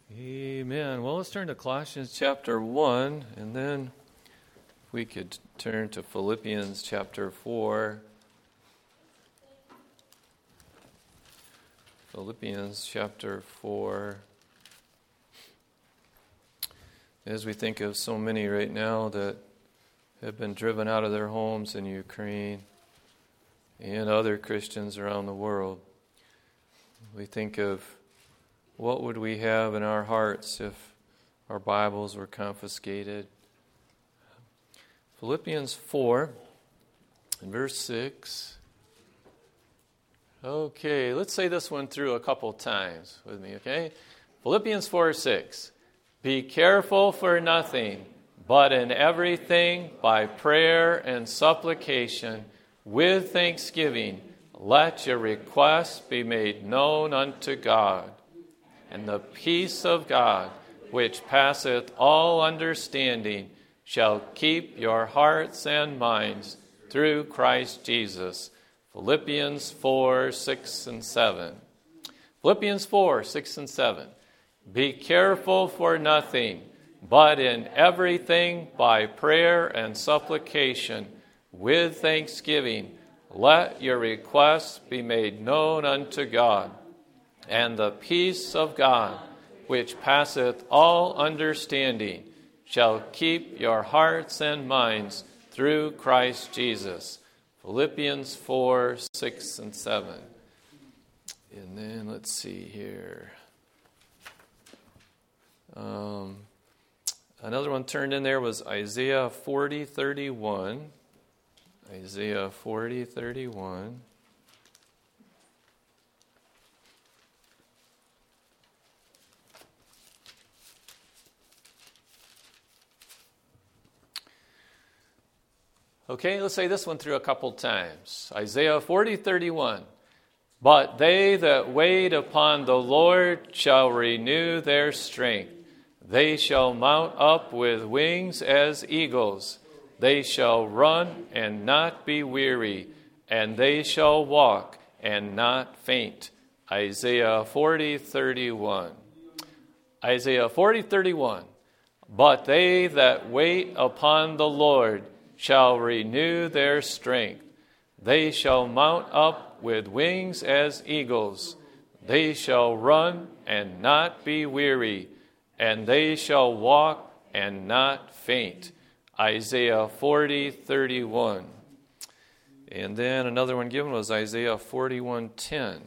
Amen. Well, let's turn to Colossians chapter 1, and then we could turn to Philippians chapter 4. Philippians chapter 4. As we think of so many right now that have been driven out of their homes in Ukraine and other Christians around the world, we think of what would we have in our hearts if our Bibles were confiscated. Philippians 4 and verse 6. Okay, let's say this one through a couple times with me, okay? Philippians 4:6. Be careful for nothing, but in everything by prayer and supplication with thanksgiving let your requests be made known unto God. And the peace of God, which passeth all understanding, shall keep your hearts and minds through Christ Jesus. Philippians 4, 6, and 7. Philippians 4, 6, and 7. Be careful for nothing, but in everything by prayer and supplication with thanksgiving let your requests be made known unto God. And the peace of God, which passeth all understanding, shall keep your hearts and minds through Christ Jesus. Philippians 4, 6, and 7. And then let's see here. Another one turned in there was Isaiah 40:31. Isaiah 40:31. Okay, let's say this one through a couple times. Isaiah 40:31. But they that wait upon the Lord shall renew their strength. They shall mount up with wings as eagles. They shall run and not be weary, and they shall walk and not faint. Isaiah 40:31. Isaiah 40:31. But they that wait upon the Lord shall renew their strength. They shall mount up with wings as eagles. They shall run and not be weary, and they shall walk and not faint. Isaiah 40:31. And then another one given was Isaiah 41:10.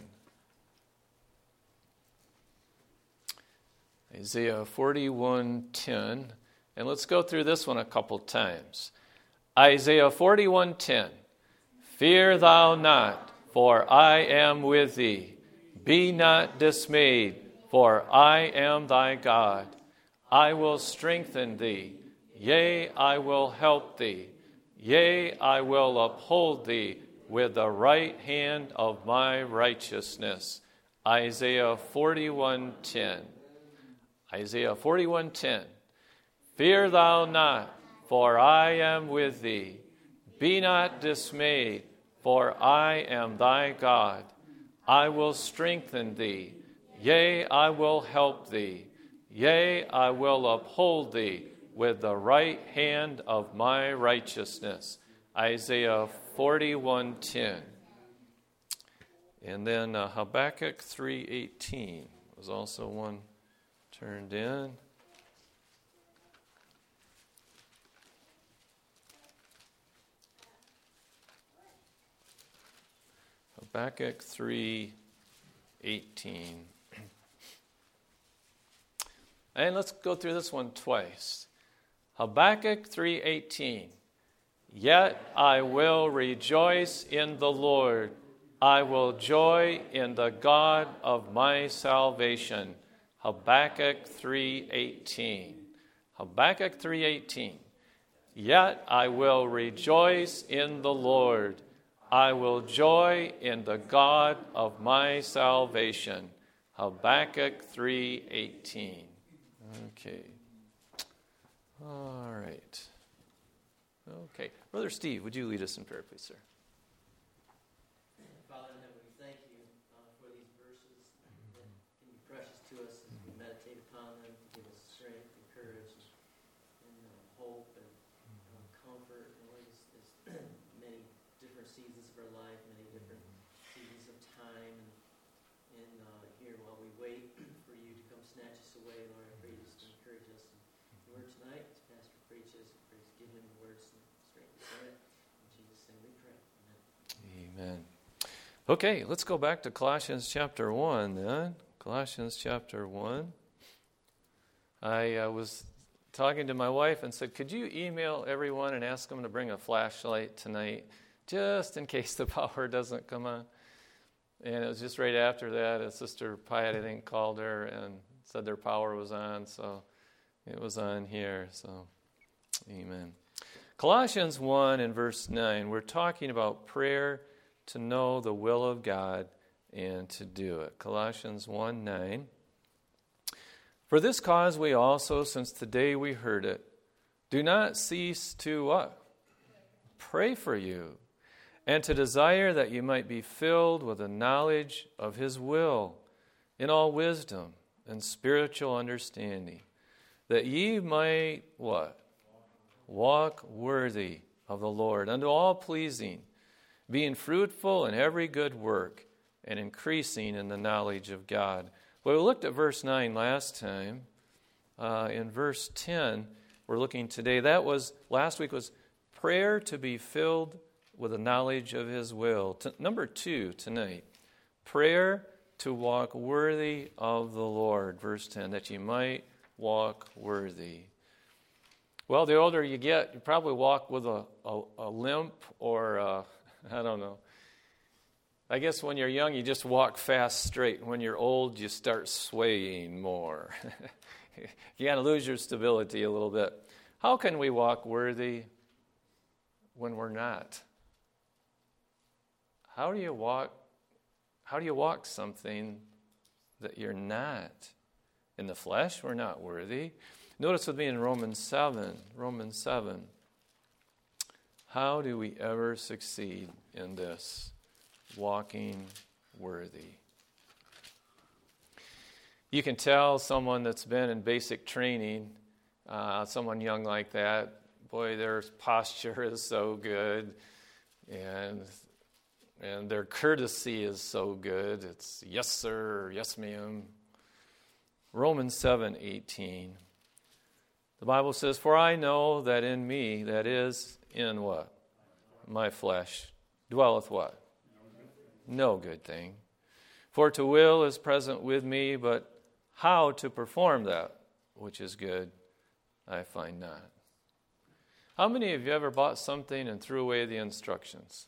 Isaiah 41:10. And let's go through this one a couple times. Isaiah 41:10. Fear thou not, for I am with thee. Be not dismayed, for I am thy God. I will strengthen thee. Yea, I will help thee. Yea, I will uphold thee with the right hand of my righteousness. Isaiah 41:10. Isaiah 41:10. Fear thou not, for I am with thee. Be not dismayed, for I am thy God. I will strengthen thee. Yea, I will help thee. Yea, I will uphold thee with the right hand of my righteousness. Isaiah 41:10. And then Habakkuk 3:18 was also one turned in. Habakkuk 3:18. And let's go through this one twice. Habakkuk 3:18. Yet I will rejoice in the Lord. I will joy in the God of my salvation. Habakkuk 3:18. Habakkuk 3:18. Yet I will rejoice in the Lord. I will joy in the God of my salvation. Habakkuk 3:18. Okay. All right. Okay. Brother Steve, would you lead us in prayer, please, sir? Father in heaven, we thank you for these verses that can be precious to us as we meditate upon them. seasons of our life, many different seasons of time. And here, while we wait for you to come snatch us away, Lord, I pray just to encourage us in the word tonight. As Pastor preaches, I pray to give him the words and strength to say it. In Jesus' name we pray. Amen. Amen. Okay, let's go back to Colossians chapter 1 then. Colossians chapter 1. I was talking to my wife and said, could you email everyone and ask them to bring a flashlight tonight, just in case the power doesn't come on? And it was just right after that, Sister Piet, I think, called her and said their power was on, so it was on here. So, amen. Colossians 1 and verse 9, we're talking about prayer to know the will of God and to do it. Colossians 1:9. For this cause we also, since the day we heard it, do not cease to what? Pray for you, and to desire that you might be filled with the knowledge of His will, in all wisdom and spiritual understanding, that ye might, what? Walk worthy of the Lord, unto all pleasing, being fruitful in every good work, and increasing in the knowledge of God. Well, we looked at verse 9 last time. In verse 10, we're looking today. That was, last week was prayer to be filled with the knowledge of His will. Number 2 tonight, prayer to walk worthy of the Lord. Verse 10, that you might walk worthy. Well, the older you get, you probably walk with a limp or, I don't know. I guess when you're young, you just walk fast straight. When you're old, you start swaying more. You got to lose your stability a little bit. How can we walk worthy when we're not? How do you walk something that you're not? In the flesh, we're not worthy. Notice with me in Romans 7. How do we ever succeed in this? Walking worthy. You can tell someone that's been in basic training, someone young like that, boy, their posture is so good, and their courtesy is so good. It's yes, sir, or yes, ma'am. Romans 7:18. The Bible says, for I know that in me, that is, in what? My flesh, dwelleth what? No good thing. For to will is present with me, but how to perform that which is good, I find not. How many of you ever bought something and threw away the instructions?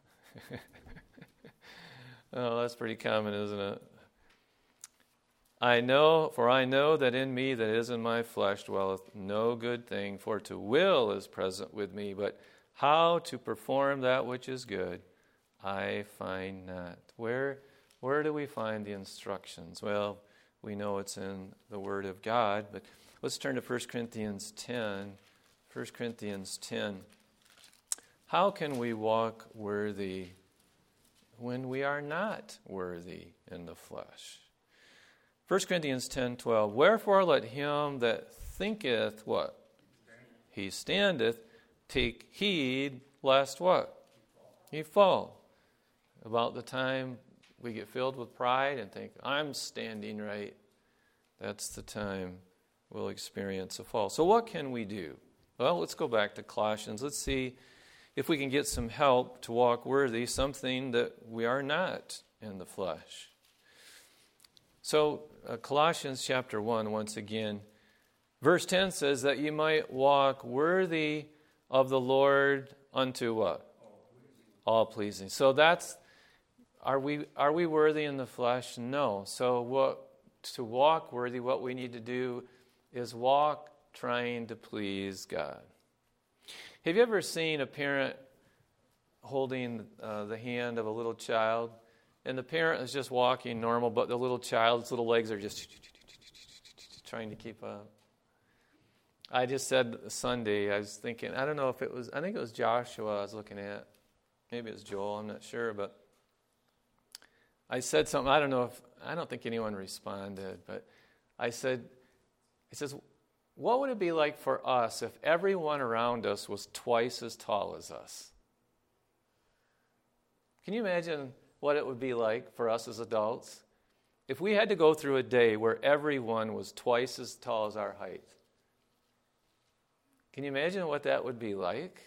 Oh, that's pretty common, isn't it? I know that in me, that is in my flesh, dwelleth no good thing. For to will is present with me, but how to perform that which is good, I find not. Where do we find the instructions? Well, we know it's in the Word of God, but let's turn to 1 Corinthians 10. 1 Corinthians 10. How can we walk worthy when we are not worthy in the flesh? 1 Corinthians 10:12. Wherefore let him that thinketh what? He standeth, take heed lest what? He fall. About the time we get filled with pride and think, I'm standing right, that's the time we'll experience a fall. So what can we do? Well, let's go back to Colossians. Let's see if we can get some help to walk worthy, something that we are not in the flesh. So Colossians chapter 1, once again, verse 10 says that you might walk worthy of the Lord unto what? All pleasing. So that's, are we worthy in the flesh? No. So to walk worthy, what we need to do is walk trying to please God. Have you ever seen a parent holding the hand of a little child, and the parent is just walking normal, but the little child's little legs are just trying to keep up? I just said Sunday, I was thinking, I don't know if it was, I think it was Joshua I was looking at. Maybe it was Joel, I'm not sure, but I said something, I don't think anyone responded, but I said, it says, what would it be like for us if everyone around us was twice as tall as us? Can you imagine what it would be like for us as adults if we had to go through a day where everyone was twice as tall as our height? Can you imagine what that would be like?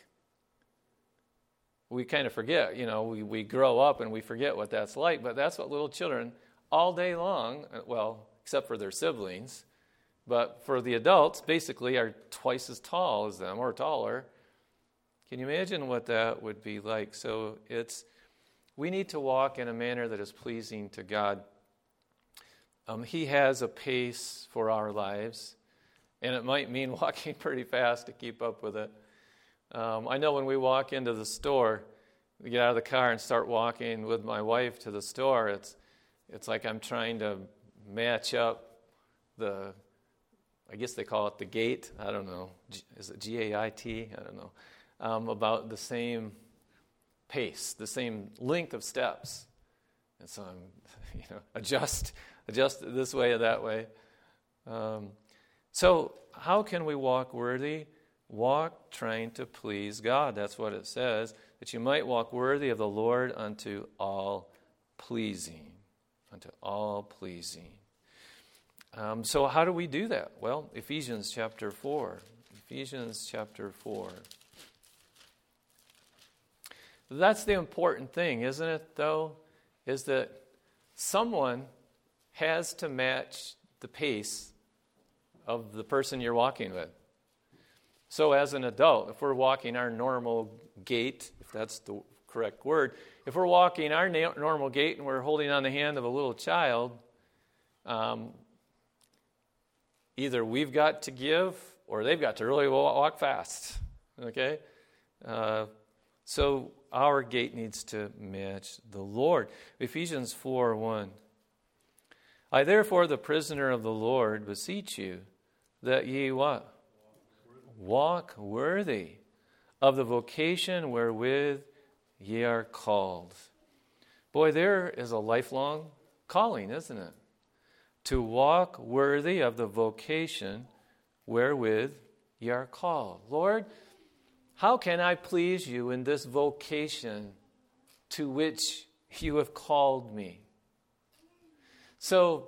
We kind of forget, we grow up and we forget what that's like, but that's what little children all day long, well, except for their siblings, but for the adults, basically are twice as tall as them or taller. Can you imagine what that would be like? So we need to walk in a manner that is pleasing to God. He has a pace for our lives, and it might mean walking pretty fast to keep up with it. I know when we walk into the store, we get out of the car and start walking with my wife to the store, it's like I'm trying to match up I guess they call it the gait. I don't know. Is it G-A-I-T? I don't know. About the same pace, the same length of steps. And so I'm, adjust this way or that way. So how can we walk worthy? Walk trying to please God. That's what it says, that you might walk worthy of the Lord unto all pleasing. Unto all pleasing. So how do we do that? Well, Ephesians chapter 4. Ephesians chapter 4. That's the important thing, isn't it, though? Is that someone has to match the pace of the person you're walking with. So as an adult, if we're walking our normal gait, if that's the correct word, if we're walking our normal gait and we're holding on the hand of a little child, either we've got to give or they've got to really walk fast. Okay? So our gait needs to match the Lord. Ephesians 4:1. I therefore, the prisoner of the Lord, beseech you that ye what? Walk worthy of the vocation wherewith ye are called. Boy, there is a lifelong calling, isn't it? To walk worthy of the vocation wherewith ye are called. Lord, how can I please you in this vocation to which you have called me? So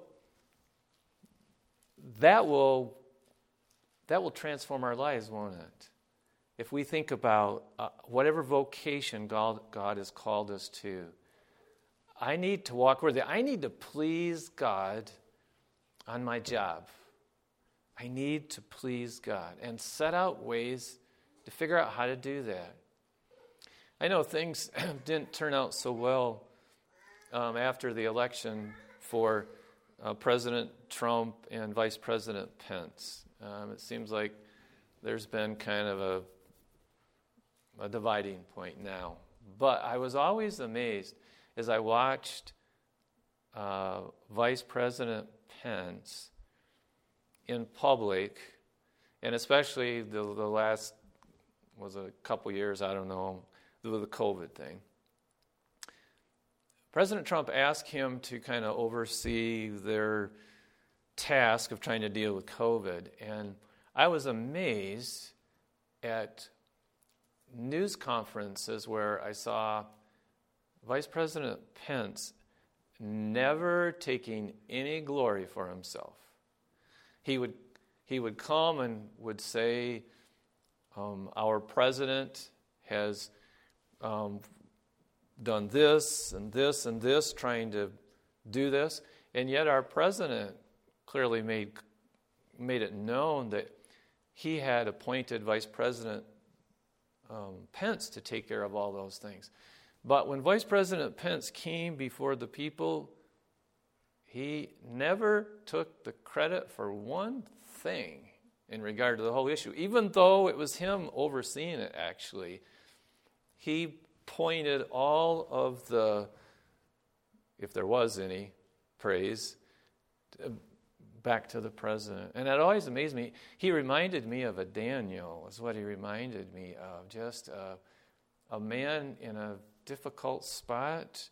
that will transform our lives, won't it? If we think about whatever vocation God has called us to, I need to walk worthy. I need to please God on my job. I need to please God and set out ways to figure out how to do that. I know things didn't turn out so well after the election for President Trump and Vice President Pence. It seems like there's been kind of a dividing point now. But I was always amazed as I watched Vice President Pence in public, and especially the last was a couple years, I don't know, with the COVID thing. President Trump asked him to kind of oversee their task of trying to deal with COVID, and I was amazed at news conferences where I saw Vice President Pence never taking any glory for himself. He would come and would say, our president has done this and this and this, trying to do this, and yet our president clearly made it known that he had appointed Vice President Pence to take care of all those things. But when Vice President Pence came before the people, he never took the credit for one thing in regard to the whole issue. Even though it was him overseeing it, actually, he pointed all of the, if there was any, praise back to the president. And that always amazed me. He reminded me of a Daniel, is what he reminded me of. Just a man in a difficult spot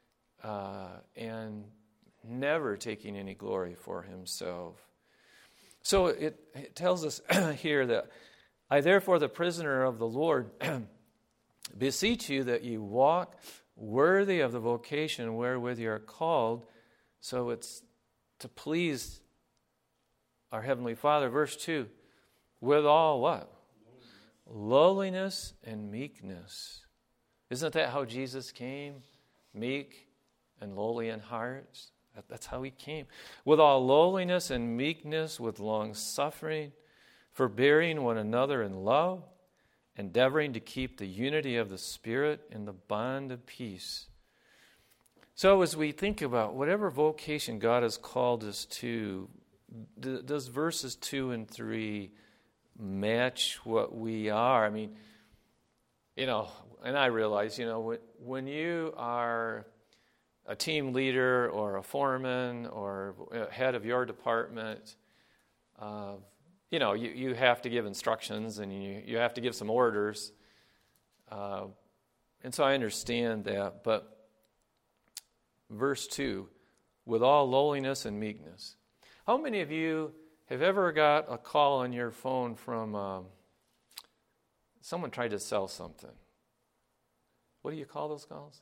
and never taking any glory for himself. So it tells us here that, I therefore, the prisoner of the Lord, beseech you that you walk worthy of the vocation wherewith you are called. So it's to please our Heavenly Father. Verse 2, with all what? Lowliness and meekness. Isn't that how Jesus came? Meek and lowly in heart. That's how he came. With all lowliness and meekness, with long suffering, forbearing one another in love, endeavoring to keep the unity of the Spirit in the bond of peace. So as we think about whatever vocation God has called us to, does verses 2 and 3 match what we are? I mean, and I realize, when you are a team leader or a foreman or head of your department, you have to give instructions and you have to give some orders. And so I understand that. But verse 2, with all lowliness and meekness. How many of you have ever got a call on your phone from someone tried to sell something? What do you call those calls?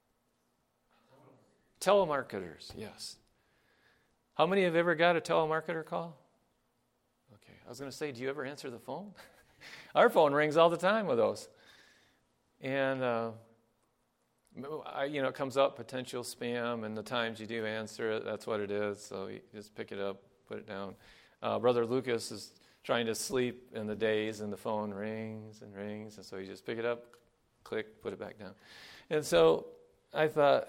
Telemarketers, yes. How many have ever got a telemarketer call? Okay, I was going to say, do you ever answer the phone? Our phone rings all the time with those. And, it comes up, potential spam, and the times you do answer it, that's what it is. So you just pick it up, put it down. Brother Lucas is trying to sleep in the days, and the phone rings and rings, and so you just pick it up, click, put it back down. And so I thought,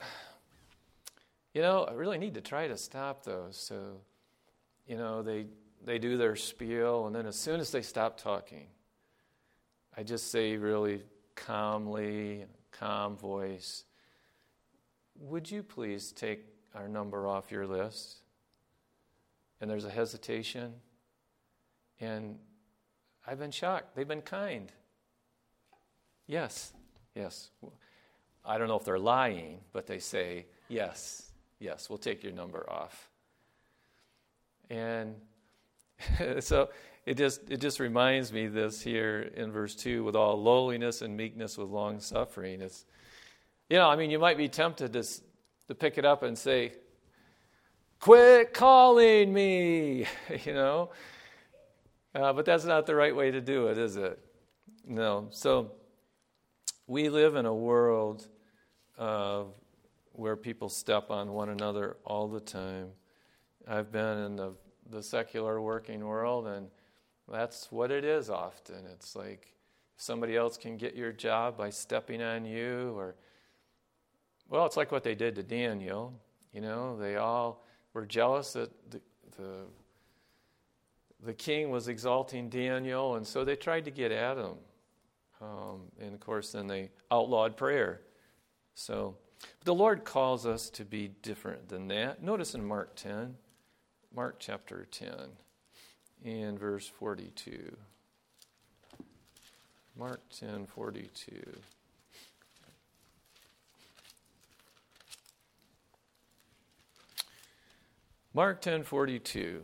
I really need to try to stop those. So, they do their spiel, and then as soon as they stop talking, I just say really calmly, calm voice, would you please take our number off your list? And there's a hesitation, and I've been shocked. They've been kind. Yes. I don't know if they're lying, but they say, yes, we'll take your number off. And so it just reminds me this here in verse 2, with all lowliness and meekness with long suffering. It's, you might be tempted to pick it up and say, quit calling me, but that's not the right way to do it, is it? No. So we live in a world where people step on one another all the time. I've been in the secular working world, and that's what it is often. It's like somebody else can get your job by stepping on you, it's like what they did to Daniel. They all were jealous that the king was exalting Daniel, and so they tried to get at him. And of course, then they outlawed prayer. So, but the Lord calls us to be different than that. Notice in Mark chapter 10, in verse 42. Mark 10:42. Mark 10:42.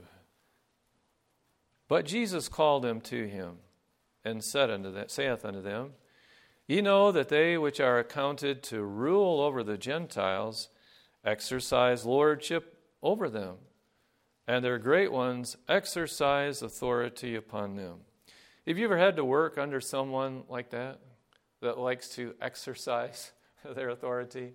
But Jesus called them to him, and saith unto them, Ye know that they which are accounted to rule over the Gentiles exercise lordship over them, and their great ones exercise authority upon them. Have you ever had to work under someone like that likes to exercise their authority?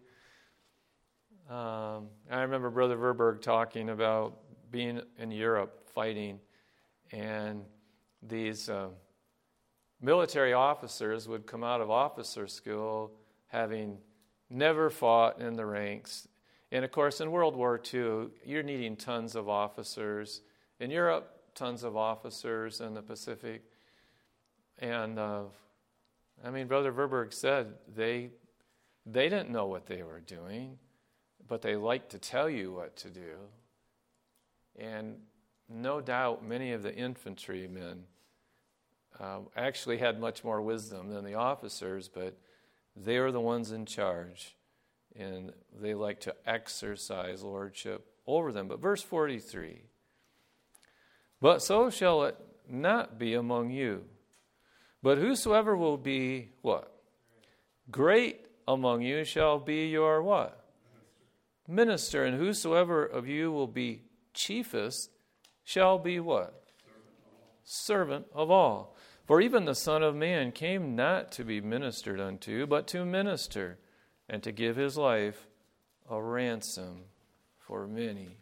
I remember Brother Verberg talking about being in Europe fighting, and these military officers would come out of officer school having never fought in the ranks. And of course, in World War II, you're needing tons of officers. In Europe, tons of officers in the Pacific. And, Brother Verberg said they didn't know what they were doing, but they liked to tell you what to do. And no doubt many of the infantrymen actually had much more wisdom than the officers, but they were the ones in charge, and they like to exercise lordship over them. But verse 43, but so shall it not be among you, but whosoever will be what? Great among you shall be your what? Minister. And whosoever of you will be chiefest shall be what? Servant of all. For even the Son of Man came not to be ministered unto, but to minister, and to give his life a ransom for many.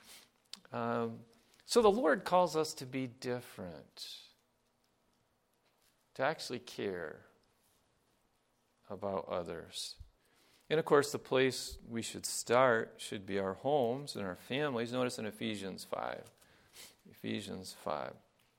So the Lord calls us to be different, to actually care about others. And of course, the place we should start should be our homes and our families. Notice in Ephesians 5. Ephesians 5.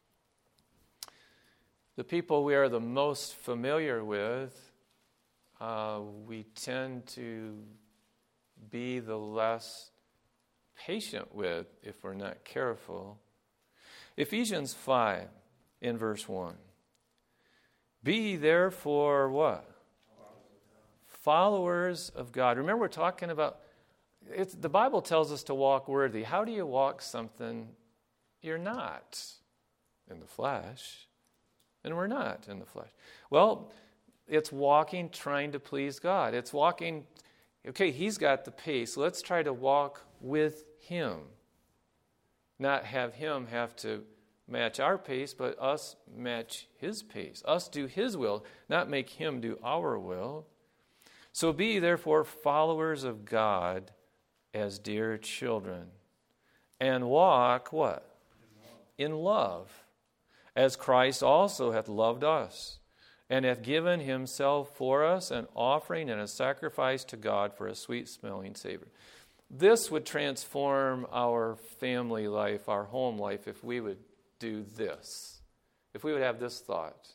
The people we are the most familiar with, we tend to be the less patient with if we're not careful. Ephesians 5 in verse 1. Be therefore what? Followers of God. Remember, we're talking about, the Bible tells us to walk worthy. How do you walk something you're not in the flesh? And we're not in the flesh. Well, it's walking trying to please God. It's walking, okay, he's got the pace. Let's try to walk with him. Not have him have to match our pace, but us match his pace. Us do his will, not make him do our will. So be therefore followers of God as dear children. And walk what? In love. As Christ also hath loved us, and hath given himself for us an offering and a sacrifice to God for a sweet-smelling savor. This would transform our family life, our home life, if we would do this. If we would have this thought.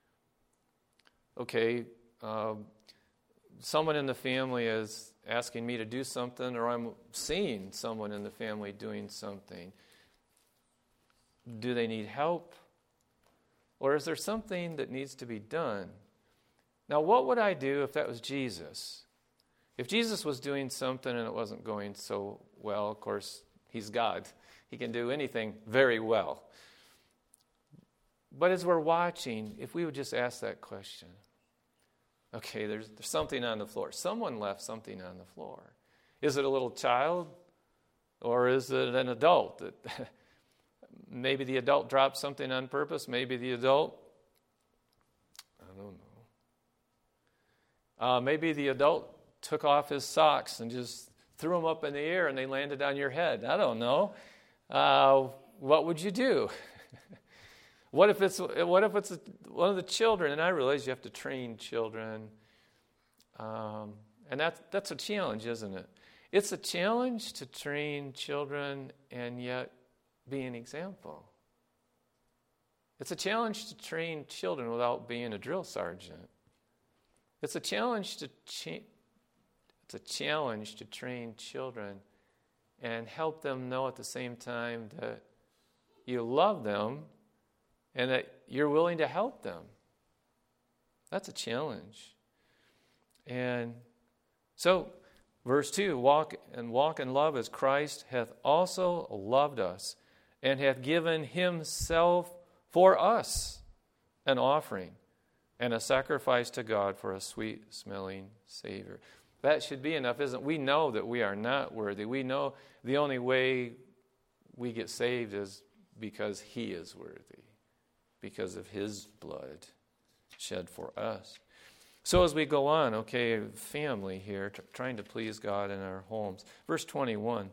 Okay, someone in the family is asking me to do something, or I'm seeing someone in the family doing something. Do they need help? Or is there something that needs to be done? Now, what would I do if that was Jesus? If Jesus was doing something and it wasn't going so well, of course, he's God. He can do anything very well. But as we're watching, if we would just ask that question, okay, there's something on the floor. Someone left something on the floor. Is it a little child? Or is it an adult that... Maybe the adult dropped something on purpose. Maybe the adult, I don't know. Maybe the adult took off his socks and just threw them up in the air and they landed on your head. I don't know. What would you do? What if it's one of the children? And I realize you have to train children. And that's a challenge, isn't it? It's a challenge to train children and yet be an example. It's a challenge to train children without being a drill sergeant. It's a challenge to train children and help them know at the same time that you love them and that you're willing to help them. That's a challenge. And so, verse 2, walk in love as Christ hath also loved us, and hath given himself for us an offering and a sacrifice to God for a sweet-smelling Savior. That should be enough, isn't it? We know that we are not worthy. We know the only way we get saved is because he is worthy, because of his blood shed for us. So as we go on, okay, family here, trying to please God in our homes. Verse 21.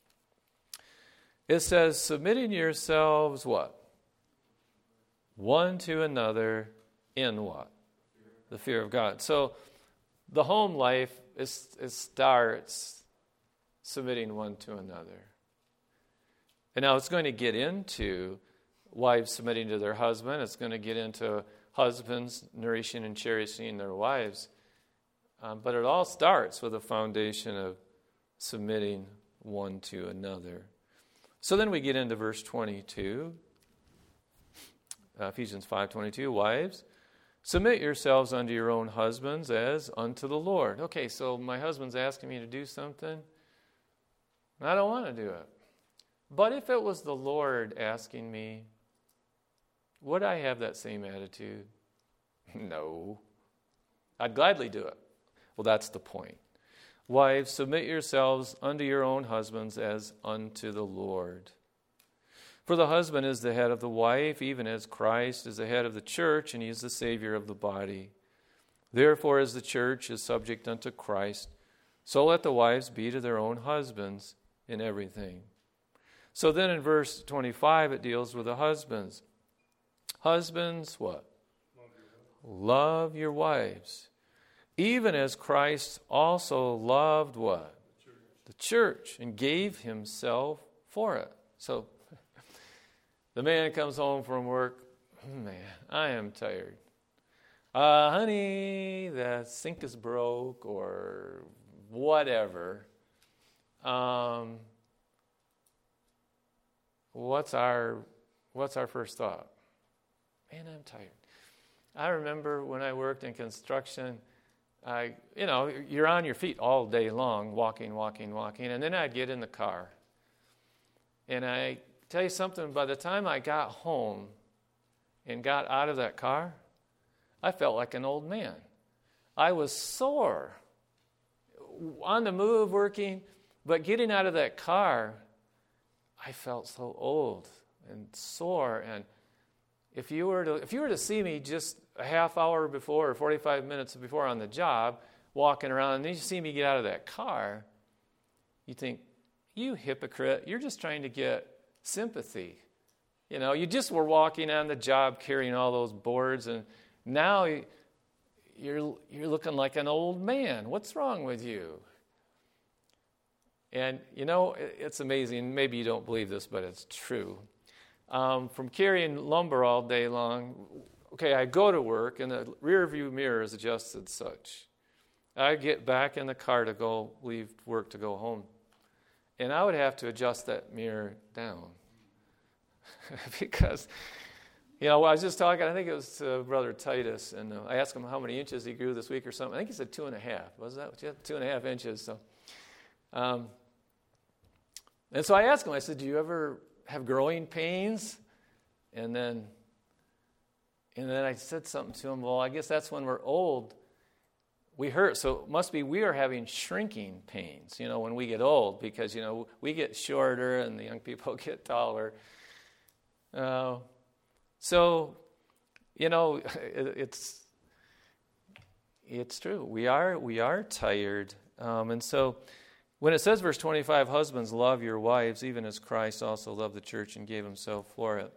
It says, submitting yourselves, what? One to another in what? The fear of God. So the home life, it starts submitting one to another. And now it's going to get into wives submitting to their husband. It's going to get into husbands nourishing and cherishing their wives. But it all starts with a foundation of submitting one to another. So then we get into verse 22, Ephesians 5:22. Wives, submit yourselves unto your own husbands as unto the Lord. Okay, so my husband's asking me to do something. I don't want to do it. But if it was the Lord asking me, would I have that same attitude? No. I'd gladly do it. Well, that's the point. Wives, submit yourselves unto your own husbands as unto the Lord. For the husband is the head of the wife, even as Christ is the head of the church, and he is the Savior of the body. Therefore, as the church is subject unto Christ, so let the wives be to their own husbands in everything. So then in verse 25, it deals with the husbands. Husbands, what? Love your wives. Even as Christ also loved what? The church, and gave himself for it. So the man comes home from work. Man, I am tired. Honey, the sink is broke or whatever. What's our first thought? Man, I'm tired. I remember when I worked in construction, you're on your feet all day long, walking, and then I'd get in the car. And I tell you something, by the time I got home and got out of that car, I felt like an old man. I was sore, on the move, working, but getting out of that car, I felt so old and sore. And if you were to see me just a half hour before or 45 minutes before on the job, walking around, and then you see me get out of that car, you think, you hypocrite, you're just trying to get sympathy. You just were walking on the job carrying all those boards, and now you're looking like an old man. What's wrong with you? And, it's amazing. Maybe you don't believe this, but it's true. From carrying lumber all day long, okay, I go to work, and the rear view mirror is adjusted such. I get back in the car to leave work to go home, and I would have to adjust that mirror down. Because, I was just talking, I think it was to Brother Titus, and I asked him how many inches he grew this week or something. I think he said 2.5. Was that what you had? 2.5 inches. So, and so I asked him, I said, do you ever have growing pains? And then I said something to him, well, I guess that's when we're old. We hurt, so it must be we are having shrinking pains, when we get old, because, we get shorter and the young people get taller. So, it's true. We are tired. And so when it says, verse 25, husbands, love your wives, even as Christ also loved the church and gave himself for it.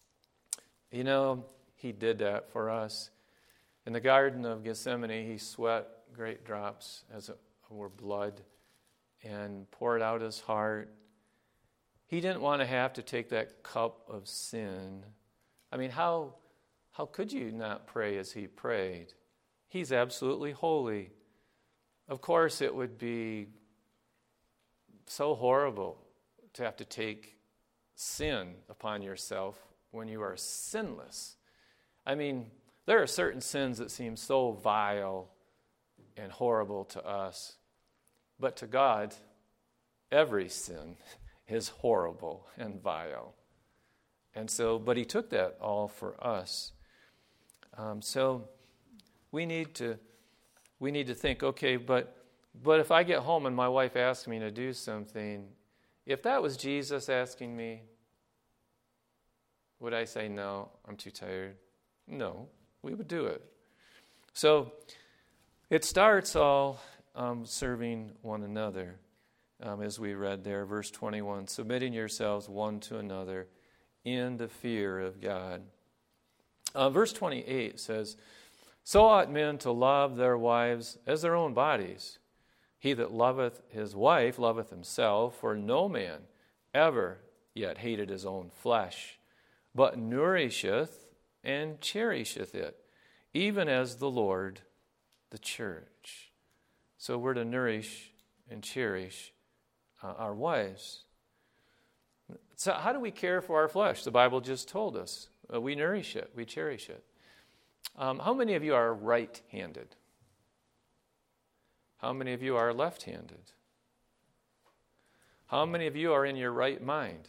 He did that for us. In the Garden of Gethsemane, he sweat great drops as it were blood and poured out his heart. He didn't want to have to take that cup of sin. I mean, how could you not pray as he prayed? He's absolutely holy. Of course, it would be so horrible to have to take sin upon yourself when you are sinless. I mean, there are certain sins that seem so vile and horrible to us, but to God, every sin is horrible and vile. And so, but he took that all for us. So we need to think, okay, but if I get home and my wife asks me to do something, if that was Jesus asking me, would I say, no, I'm too tired? No, we would do it. So it starts all serving one another, as we read there, verse 21, submitting yourselves one to another in the fear of God. Verse 28 says, so ought men to love their wives as their own bodies. He that loveth his wife loveth himself, for no man ever yet hated his own flesh, but nourisheth and cherisheth it, even as the Lord the church. So we're to nourish and cherish our wives. So how do we care for our flesh? The Bible just told us. We nourish it. We cherish it. How many of you are right-handed? How many of you are left-handed? How many of you are in your right mind?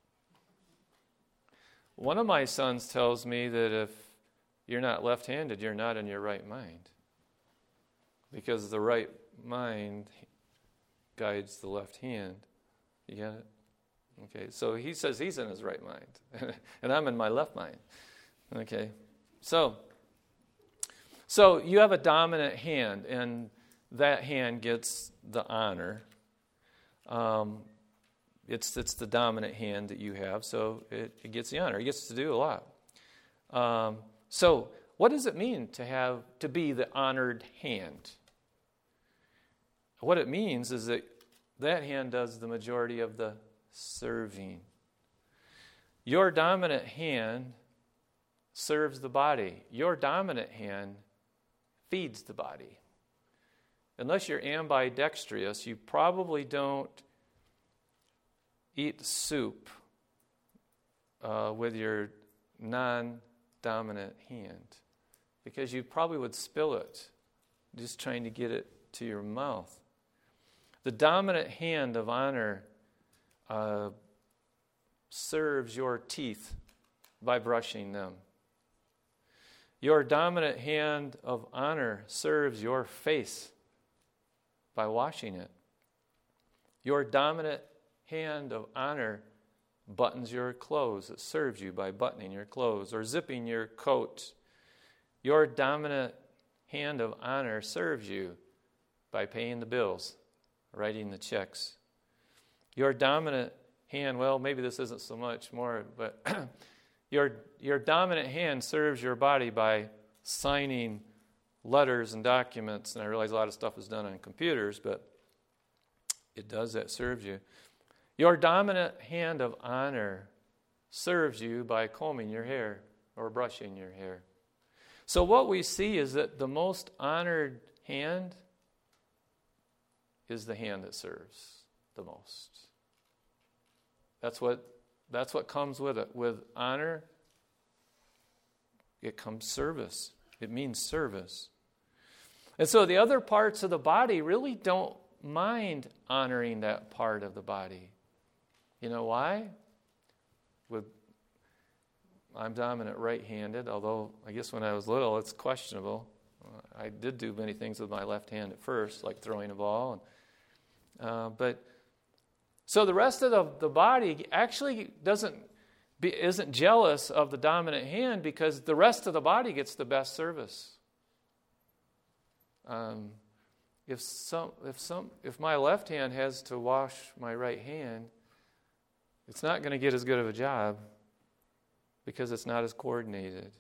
One of my sons tells me that if you're not left-handed, you're not in your right mind. because the right mind guides the left hand. You get it? Okay, so he says he's in his right mind, and I'm in my left mind. Okay, so you have a dominant hand, and that hand gets the honor. It's the dominant hand that you have, so it gets the honor. It gets to do a lot. So what does it mean to be the honored hand? What it means is that hand does the majority of the serving. Your dominant hand serves the body. Your dominant hand feeds the body. Unless you're ambidextrous, you probably don't eat soup with your non-dominant hand, because you probably would spill it just trying to get it to your mouth. The dominant hand of honor serves your teeth by brushing them. Your dominant hand of honor serves your face by washing it. Your dominant hand of honor buttons your clothes. It serves you by buttoning your clothes or zipping your coat. Your dominant hand of honor serves you by paying the bills, writing the checks. Your dominant hand, well, maybe this isn't so much more, but your dominant hand serves your body by signing letters and documents. And I realize a lot of stuff is done on computers, but it does that, serves you. Your dominant hand of honor serves you by combing your hair or brushing your hair. So what we see is that the most honored hand is the hand that serves the most. That's what comes with it. With honor, it comes service. It means service. And so the other parts of the body really don't mind honoring that part of the body. You know why? I'm dominant right-handed, although I guess when I was little it's questionable. I did do many things with my left hand at first, like throwing a ball. So the rest of the body actually isn't jealous of the dominant hand, because the rest of the body gets the best service. If my left hand has to wash my right hand, it's not going to get as good of a job because it's not as coordinated.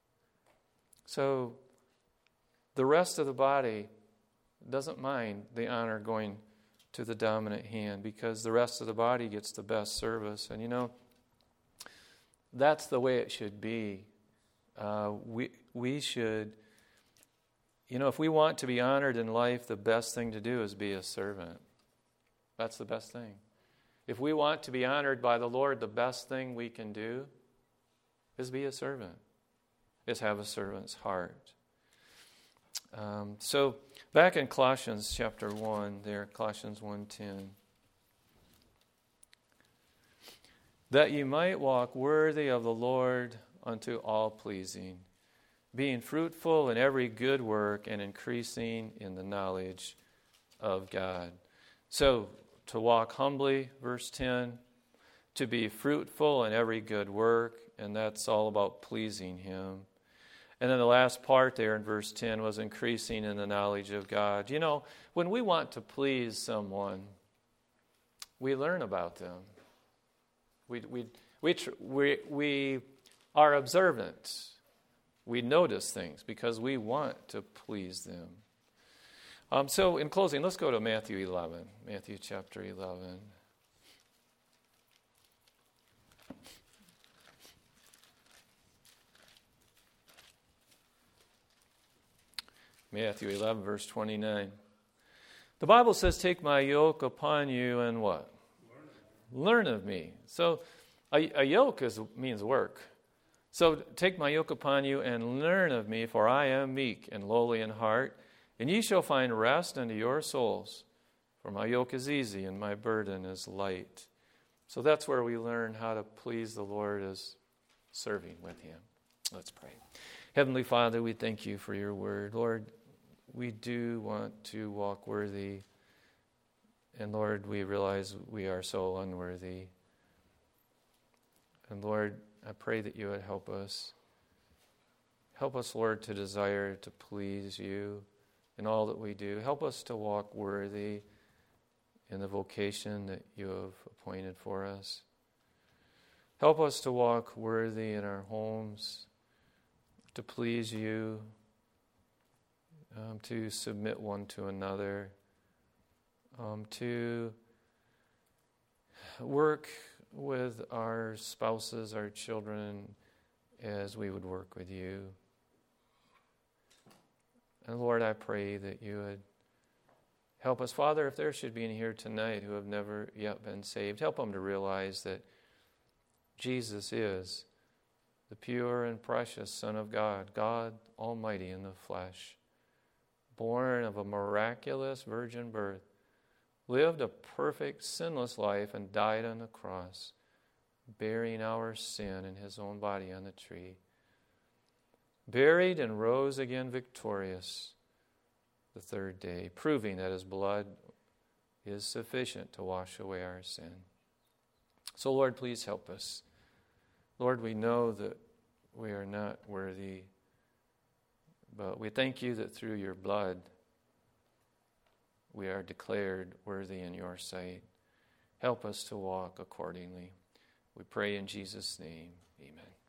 So the rest of the body doesn't mind the honor going to the dominant hand, because the rest of the body gets the best service. And that's the way it should be. We should, if we want to be honored in life, the best thing to do is be a servant. That's the best thing. If we want to be honored by the Lord, the best thing we can do is be a servant, is have a servant's heart. So back in Colossians chapter 1 there, Colossians 1:10. That ye might walk worthy of the Lord unto all pleasing, being fruitful in every good work and increasing in the knowledge of God. So to walk humbly, verse 10, to be fruitful in every good work, and that's all about pleasing Him. And then the last part there in verse 10 was increasing in the knowledge of God. When we want to please someone, we learn about them. We are observant. We notice things because we want to please them. So in closing, let's go to Matthew 11. Matthew chapter 11. Matthew 11, verse 29. The Bible says, take my yoke upon you and what? Learn of me. So a yoke means work. So take my yoke upon you and learn of me, for I am meek and lowly in heart, and ye shall find rest unto your souls. For my yoke is easy and my burden is light. So that's where we learn how to please the Lord, is serving with Him. Let's pray. Heavenly Father, we thank you for your word. Lord, we do want to walk worthy. And Lord, we realize we are so unworthy. And Lord, I pray that you would help us. Help us, Lord, to desire to please you in all that we do. Help us to walk worthy in the vocation that you have appointed for us. Help us to walk worthy in our homes, to please you, to submit one to another, to work with our spouses, our children, as we would work with you. And Lord, I pray that you would help us. Father, if there should be in here tonight who have never yet been saved, help them to realize that Jesus is the pure and precious Son of God, God Almighty in the flesh, born of a miraculous virgin birth, lived a perfect, sinless life, and died on the cross, bearing our sin in his own body on the tree, buried and rose again victorious the third day, proving that his blood is sufficient to wash away our sin. So, Lord, please help us. Lord, we know that we are not worthy, but we thank you that through your blood we are declared worthy in your sight. Help us to walk accordingly. We pray in Jesus' name. Amen.